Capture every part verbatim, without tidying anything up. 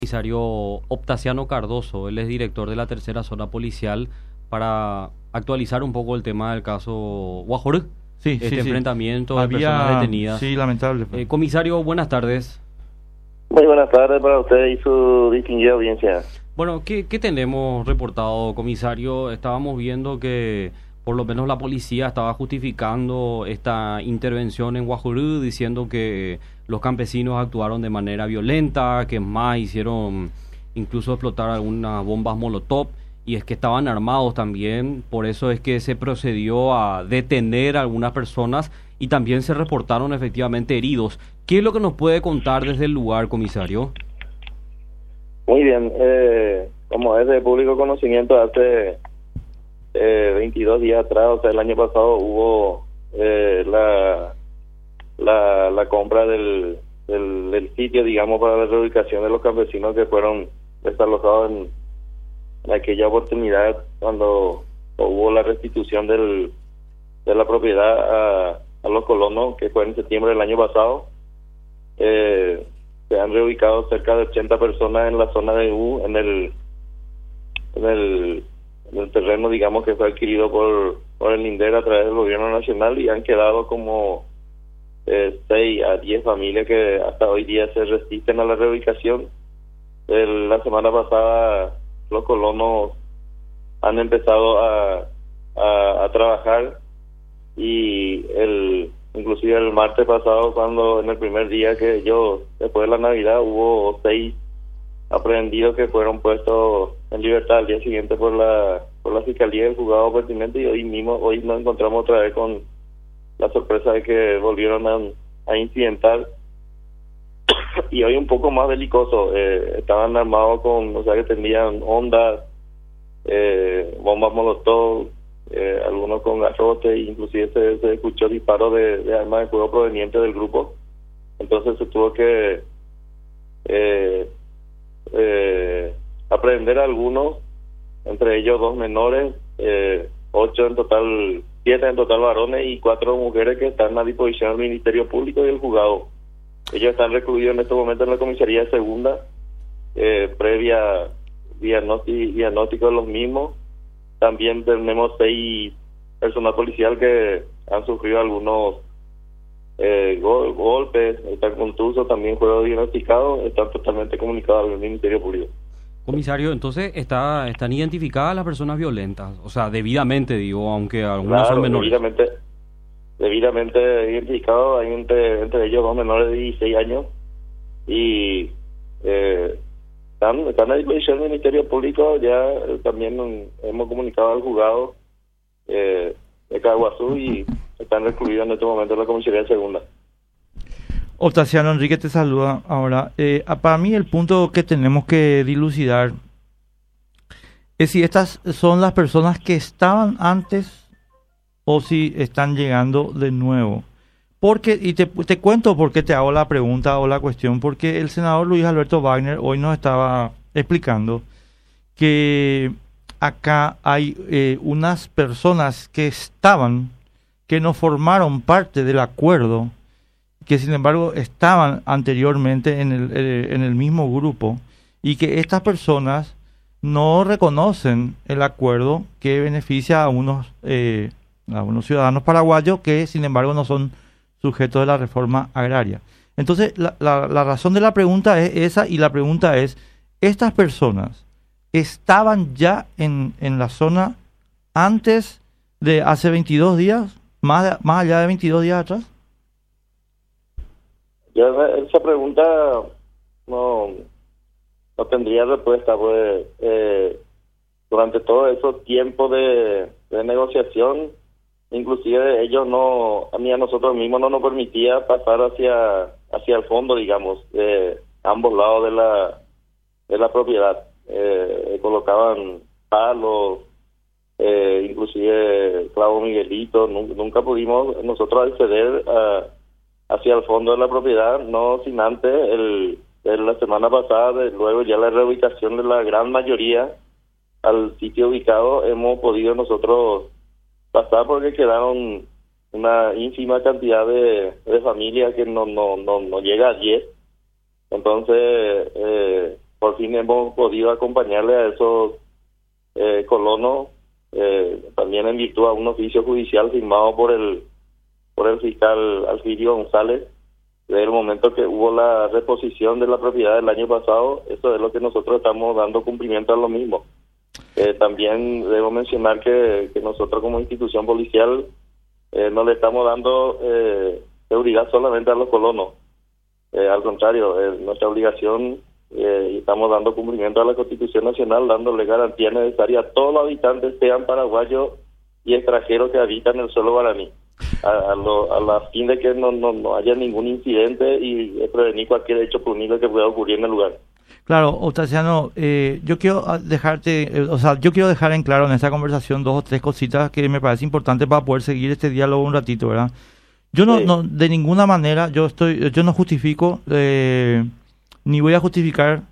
Comisario Optaciano Cardoso, él es director de la tercera zona policial, para actualizar un poco el tema del caso Guajorú, Sí, este sí, sí. enfrentamiento de Había... personas detenidas. Sí, lamentable. Eh, comisario, buenas tardes. Muy buenas tardes para usted y su distinguida audiencia. Bueno, ¿qué, qué tenemos reportado, comisario? Estábamos viendo que por lo menos la policía estaba justificando esta intervención en Guajorú, diciendo que los campesinos actuaron de manera violenta, que más hicieron incluso explotar algunas bombas molotov, y es que estaban armados también. Por eso es que se procedió a detener a algunas personas y también se reportaron efectivamente heridos. ¿Qué es lo que nos puede contar desde el lugar, comisario? Muy bien, eh, como es de público conocimiento, hace eh, veintidós días atrás, o sea, el año pasado, hubo eh, la, la la compra del, del, del sitio, digamos, para la reubicación de los campesinos que fueron desalojados en, en aquella oportunidad cuando hubo la restitución del, de la propiedad a, a los colonos, que fue en septiembre del año pasado. Eh, se han reubicado cerca de ochenta personas en la zona de U, en el en el, en el terreno, digamos, que fue adquirido por, por el INDER a través del gobierno nacional, y han quedado como eh, seis a diez familias que hasta hoy día se resisten a la reubicación. El, la semana pasada los colonos han empezado a, a, a trabajar, y el inclusive el martes pasado, cuando en el primer día que yo, después de la Navidad, hubo seis aprehendidos que fueron puestos en libertad al día siguiente por la por la Fiscalía del Juzgado Pertinente, y hoy mismo, hoy nos encontramos otra vez con la sorpresa de que volvieron a, a incidentar. Y hoy un poco más belicoso, eh, estaban armados con, o sea, que tenían ondas, eh, bombas molotov, Eh, algunos con garrote, inclusive se, se escuchó disparo de, de armas de fuego provenientes del grupo. Entonces se tuvo que eh, eh, aprehender a algunos, entre ellos dos menores, eh, ocho en total, siete en total varones y cuatro mujeres que están a disposición del Ministerio Público y del juzgado. Ellos están recluidos en este momento en la comisaría segunda, eh, previa diagnóstico, diagnóstico de los mismos. También tenemos seis personal policial que han sufrido algunos eh, gol, golpes, están contusos, también fueron diagnosticados, están totalmente comunicados al Ministerio Público. Comisario, entonces está están identificadas las personas violentas, o sea, debidamente digo, aunque algunas Claro, son menores. Debidamente, debidamente identificados, hay entre, entre ellos dos menores de dieciséis años, y eh, Están, están a disposición del Ministerio Público. Ya eh, también um, hemos comunicado al juzgado eh, de Caguazú, y están recluidos en este momento en la comisaría segunda. Optaciano, Enrique te saluda ahora. Eh, para mí el punto que tenemos que dilucidar es si estas son las personas que estaban antes o si están llegando de nuevo. Porque, y te, te cuento por qué te hago la pregunta o la cuestión, porque el senador Luis Alberto Wagner hoy nos estaba explicando que acá hay eh, unas personas que estaban, que no formaron parte del acuerdo, que sin embargo estaban anteriormente en el, eh, en el mismo grupo, y que estas personas no reconocen el acuerdo que beneficia a unos, eh, a unos ciudadanos paraguayos que sin embargo no son sujeto de la reforma agraria. Entonces, la, la, la razón de la pregunta es esa, y la pregunta es, ¿estas personas estaban ya en, en la zona antes de hace veintidós días, más, más allá de veintidós días atrás? Yo esa pregunta no, no tendría respuesta, pues eh, durante todo ese tiempo de, de negociación, inclusive ellos no, a mí a nosotros mismos no nos permitía pasar hacia hacia el fondo, digamos, de ambos lados de la de la propiedad. Eh, colocaban palos, eh, inclusive clavo Miguelito. Nunca, nunca pudimos nosotros acceder a, hacia el fondo de la propiedad, no sin antes el, el la semana pasada, de, luego ya la reubicación de la gran mayoría al sitio ubicado, hemos podido nosotros pasar, porque quedaron una ínfima cantidad de, de familias que no no no no llega a diez. Entonces eh, por fin hemos podido acompañarle a esos eh, colonos, eh, también en virtud a un oficio judicial firmado por el por el fiscal Alfirio González, desde el momento que hubo la reposición de la propiedad del año pasado. Eso es lo que nosotros estamos dando cumplimiento a lo mismo. Eh, también debo mencionar que, que nosotros como institución policial eh, no le estamos dando eh, seguridad solamente a los colonos. Eh, al contrario, es nuestra obligación eh, y estamos dando cumplimiento a la Constitución Nacional, dándole garantía necesaria a todos los habitantes, sean paraguayos y extranjeros que habitan el suelo guaraní, a, a, lo, a la fin de que no, no, no haya ningún incidente y prevenir cualquier hecho punible que pueda ocurrir en el lugar. Claro, Octaviano, eh, yo quiero dejarte, eh, o sea, yo quiero dejar en claro en esta conversación dos o tres cositas que me parece importante para poder seguir este diálogo un ratito, ¿verdad? Yo no, sí. no de ninguna manera, yo estoy, yo no justifico eh, ni voy a justificar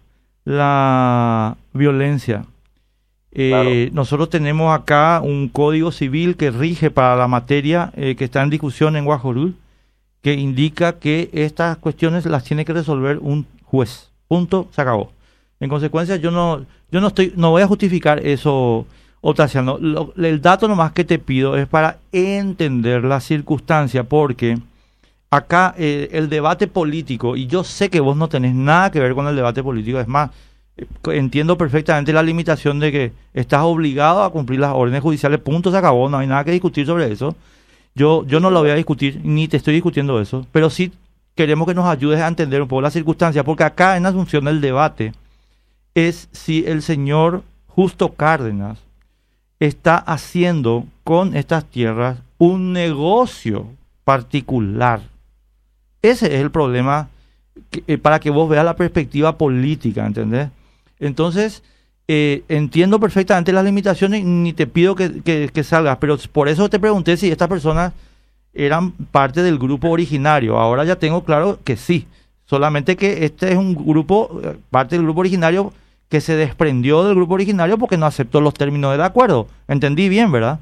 la violencia. Eh, claro. Nosotros tenemos acá un código civil que rige para la materia eh, que está en discusión en Guajorul, que indica que estas cuestiones las tiene que resolver un juez. Punto, se acabó. En consecuencia, yo no, yo no estoy, no voy a justificar eso, Octaviano. Lo, el dato nomás que te pido es para entender la circunstancia, porque acá eh, el debate político, y yo sé que vos no tenés nada que ver con el debate político, es más, eh, entiendo perfectamente la limitación de que estás obligado a cumplir las órdenes judiciales, punto, se acabó, no hay nada que discutir sobre eso. Yo, yo no lo voy a discutir, ni te estoy discutiendo eso, pero sí queremos que nos ayudes a entender un poco la circunstancia, porque acá en Asunción el debate es si el señor Justo Cárdenas está haciendo con estas tierras un negocio particular. Ese es el problema que, eh, para que vos veas la perspectiva política, ¿entendés? Entonces, eh, entiendo perfectamente las limitaciones y ni te pido que, que, que salgas, pero por eso te pregunté si estas personas eran parte del grupo originario. Ahora ya tengo claro que sí, solamente que este es un grupo, parte del grupo originario que se desprendió del grupo originario porque no aceptó los términos del acuerdo. Entendí bien, ¿verdad?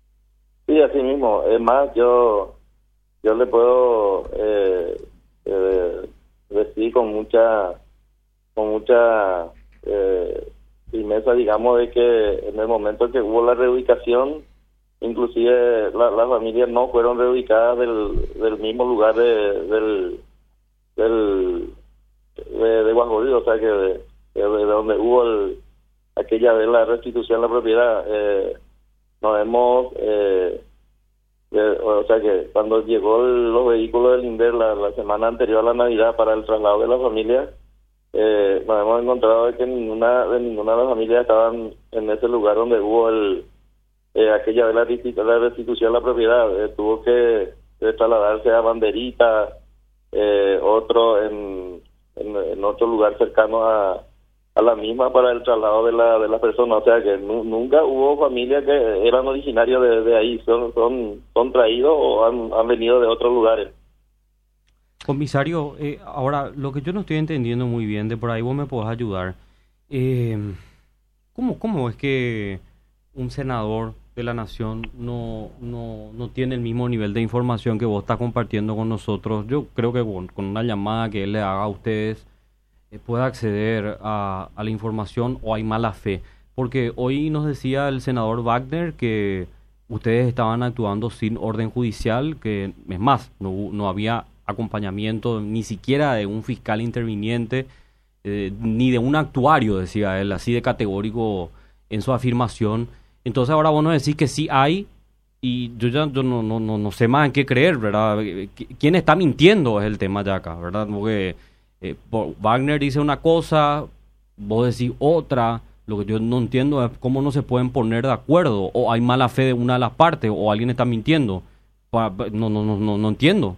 Sí, así mismo. Es más, yo yo le puedo eh, eh, decir con mucha con mucha eh, firmeza, digamos, de que en el momento que hubo la reubicación, inclusive la, las familias no fueron reubicadas del, del mismo lugar de del del de, de Guajolí, o sea que de, de, de donde hubo el, aquella vez la restitución de la propiedad. Eh, nos hemos eh, de, o sea que cuando llegó el, los vehículos del INDER la, la semana anterior a la Navidad para el traslado de la familia, eh, nos hemos encontrado de que ninguna de ninguna de las familias estaban en ese lugar donde hubo el Eh, aquella vez la, restitu la restitución de la propiedad. Eh, tuvo que eh, trasladarse a Banderita, eh, otro en, en, en otro lugar cercano a, a la misma para el traslado de la de la persona. O sea que nu nunca hubo familias que eran originarios de, de ahí, son son son traídos o han, han venido de otros lugares. Comisario, eh, ahora lo que yo no estoy entendiendo muy bien, de por ahí vos me podés ayudar. Eh, ¿cómo, ¿Cómo es que un senador de la nación no, no, no tiene el mismo nivel de información que vos estás compartiendo con nosotros? Yo creo que bueno, con una llamada que él le haga a ustedes eh, pueda acceder a, a la información, o hay mala fe, porque hoy nos decía el senador Wagner que ustedes estaban actuando sin orden judicial, que es más, no, no había acompañamiento ni siquiera de un fiscal interviniente, eh, ni de un actuario, decía él, así de categórico en su afirmación. Entonces ahora vos nos decís que sí hay, y yo ya yo no, no, no, no sé más en qué creer, ¿verdad? ¿Quién está mintiendo? Es el tema ya acá, ¿verdad? Porque eh, Wagner dice una cosa, vos decís otra. Lo que yo no entiendo es cómo no se pueden poner de acuerdo, o hay mala fe de una de las partes, o alguien está mintiendo. No, no, no, no, no entiendo.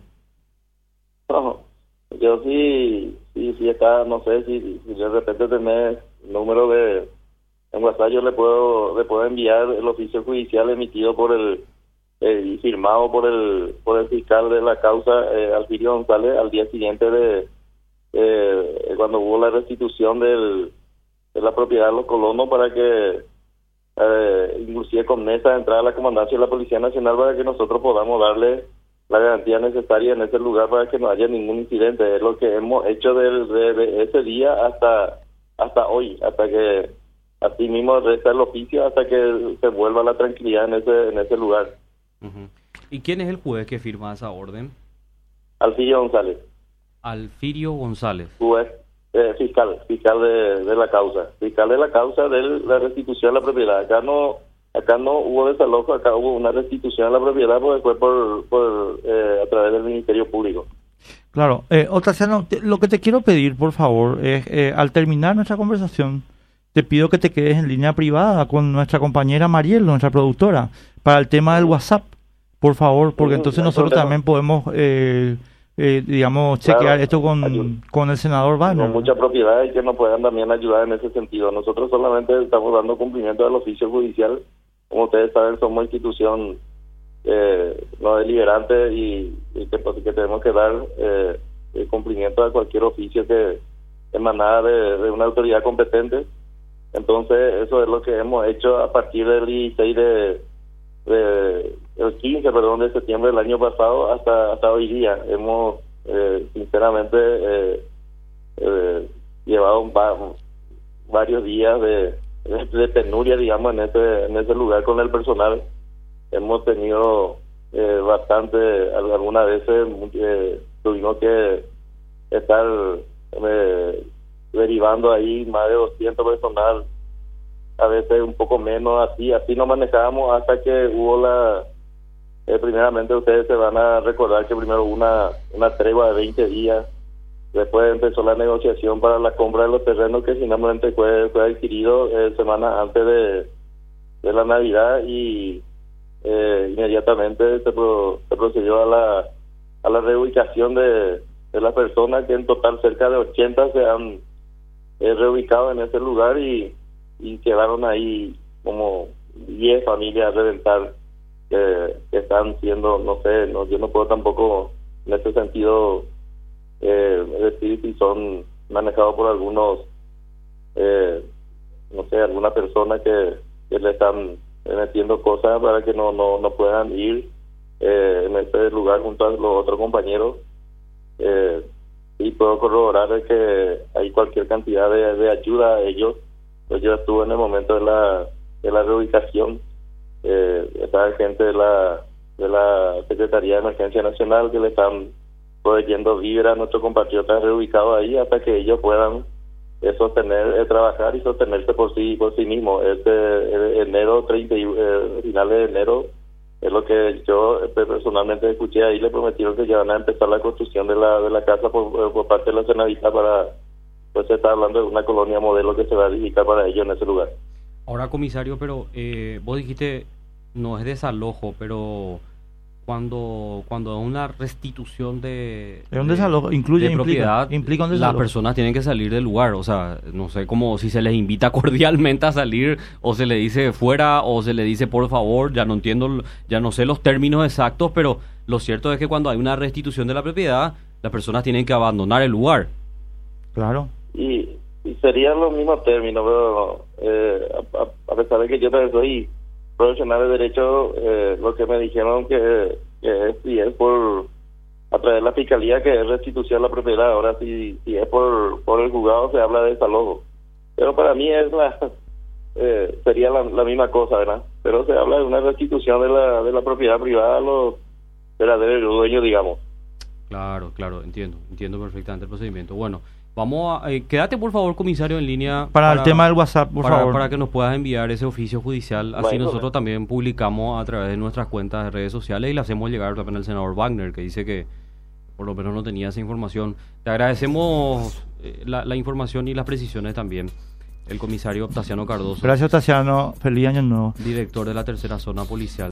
No, yo sí, sí, sí acá, no sé si, si de repente tenés número de... En WhatsApp yo le puedo le puedo enviar el oficio judicial emitido por el eh, y firmado por el por el fiscal de la causa, eh, Alfirio González, al día siguiente de eh, cuando hubo la restitución del, de la propiedad de los colonos, para que eh, inclusive con mesa de entrada a la comandancia de la Policía Nacional, para que nosotros podamos darle la garantía necesaria en ese lugar para que no haya ningún incidente. Es lo que hemos hecho de, de, de ese día hasta hasta hoy, hasta que así mismo resta el oficio, hasta que se vuelva la tranquilidad en ese en ese lugar. Uh-huh. ¿Y quién es el juez que firma esa orden? Alfirio González. Alfirio González. Juez, eh, fiscal, fiscal de, de la causa, fiscal de la causa de la restitución de la propiedad. Acá no acá no hubo desalojo, acá hubo una restitución de la propiedad porque fue por, por eh, a través del Ministerio Público. Claro, eh, Otaciano, te, lo que te quiero pedir, por favor, es eh, al terminar nuestra conversación, te pido que te quedes en línea privada con nuestra compañera Mariel, nuestra productora, para el tema del WhatsApp, por favor, porque entonces no nosotros problema. también podemos, eh, eh, digamos, chequear Claro, esto con, con el senador Wagner. Con mucha propiedad y que nos puedan también ayudar en ese sentido. Nosotros solamente estamos dando cumplimiento al oficio judicial. Como ustedes saben, somos institución eh, no deliberante y, y que, pues, que tenemos que dar eh, el cumplimiento a cualquier oficio que emanara de, de una autoridad competente. Entonces, eso es lo que hemos hecho a partir del dieciséis de, de el quince, perdón, de septiembre del año pasado hasta hasta hoy día. Hemos, eh, sinceramente, eh, eh, llevado va, varios días de, de, de penuria, digamos, en ese en ese lugar con el personal. Hemos tenido eh, bastante, algunas veces eh, tuvimos que estar eh, derivando ahí más de doscientos personal, a veces un poco menos, así así nos manejábamos hasta que hubo la eh, primeramente ustedes se van a recordar que primero hubo una una tregua de veinte días, después empezó la negociación para la compra de los terrenos que finalmente fue, fue adquirido eh, semanas antes de, de la Navidad y eh, inmediatamente se, pro, se procedió a la a la reubicación de, de las personas, que en total cerca de ochenta se han eh, reubicado en ese lugar y, y quedaron ahí como diez familias a reventar que, que están siendo, no sé, no, yo no puedo tampoco en ese sentido eh, decir si son manejados por algunos eh, no sé, alguna persona que, que le están metiendo cosas para que no no, no puedan ir eh, en ese lugar junto a los otros compañeros. Eh, y puedo corroborar de que hay cualquier cantidad de, de ayuda a ellos. Pues yo estuve en el momento de la de la reubicación, eh, estaba gente de la de la Secretaría de Emergencia Nacional que le están proveyendo víveres a nuestros compatriotas reubicados ahí hasta que ellos puedan eh, sostener, eh, trabajar y sostenerse por sí por sí mismos. Este eh, enero treinta, eh, finales de enero es lo que yo eh, personalmente escuché ahí. Le prometieron que ya van a empezar la construcción de la de la casa por, por parte de la Senadita para, pues se está hablando de una colonia modelo que se va a edificar para ellos en ese lugar. Ahora, comisario, pero eh, vos dijiste no es desalojo, pero cuando cuando es una restitución de, Es un de, desalojo, incluye, de implica, propiedad, implica un desalojo. las personas tienen que salir del lugar. O sea, no sé cómo, si se les invita cordialmente a salir o se le dice fuera o se le dice por favor, ya no entiendo, ya no sé los términos exactos, pero lo cierto es que cuando hay una restitución de la propiedad, las personas tienen que abandonar el lugar. Claro. Y, y serían los mismos términos, pero eh, a, a pesar de que yo también soy profesional de derecho, eh, lo que me dijeron que, que es, si es por a través de la fiscalía, que es restitución de la propiedad. Ahora si, si es por por el juzgado se habla de desalojo, pero para mí es la eh, sería la, la misma cosa, ¿verdad? Pero se habla de una restitución de la de la propiedad privada a los verdaderos dueños, digamos. Claro, claro, entiendo, entiendo perfectamente el procedimiento. Bueno, vamos a... Eh, quédate, por favor, comisario, en línea... Para, para el tema del WhatsApp, por para, favor. Para que nos puedas enviar ese oficio judicial. Así Bueno, nosotros bueno. también publicamos a través de nuestras cuentas de redes sociales y le hacemos llegar también al senador Wagner, que dice que por lo menos no tenía esa información. Te agradecemos eh, la, la información y las precisiones también. El comisario Octaciano Cardoso, Gracias, Otaciano. Feliz año nuevo. director de la tercera zona policial.